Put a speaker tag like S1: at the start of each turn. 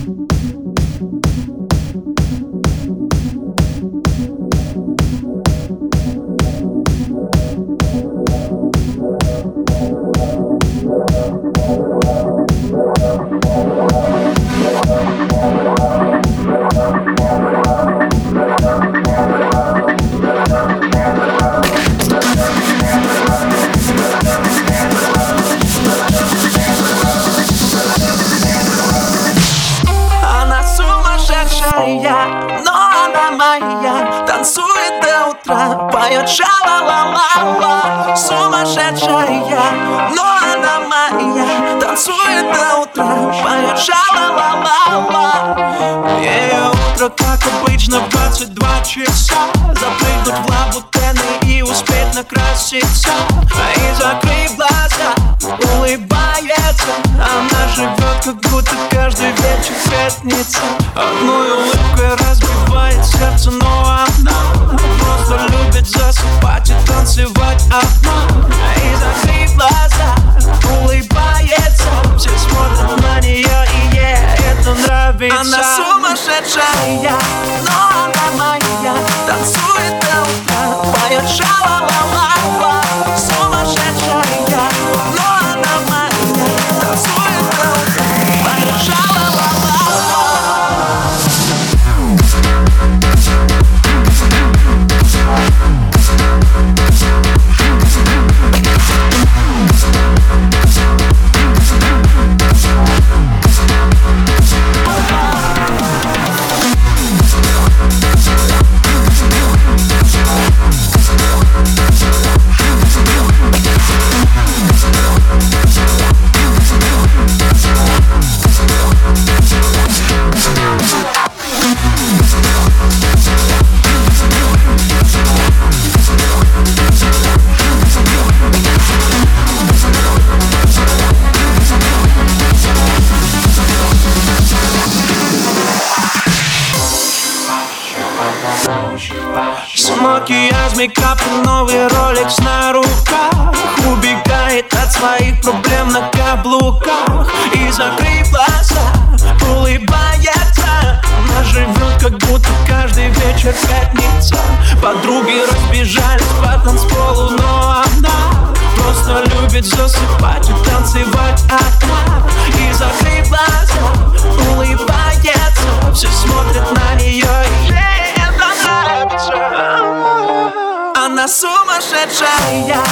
S1: Но она моя, танцует до утра, поет ша-ла-ла-ла-ла. Сумасшедшая, но она моя, танцует до утра, поет ша-ла-ла-ла-ла. Ее утро, как обычно, в 22 часа. Запрыгнуть в лабутены и успеть накраситься. И закрыв глаза, улыбается. Она живет, как будто каждый вечер пятница. Одной улыбкой разбивает сердце, но она просто любит засыпать и танцевать одна. И закрыв глаза, улыбается. Все смотрят на нее, и ей это нравится. Она сумасшедшая, но она моя, танцует до утра, поет ша-ла-ла-ла-ла. Сумасшедшая, но она моя, танцует до утра, поет ша-ла-ла-ла-ла. Макияж, мейкап и новый роликс на руках. Убегает от своих проблем на каблуках. И закрыв глаза, улыбается. Она живет, как будто каждый вечер пятница. Подруги разбежались по танцполу, но она просто любит засыпать и танцевать одна. И закрыв глаза, улыбается. Все смотрят на нее, и ей это нравится. Она сумасшедшая,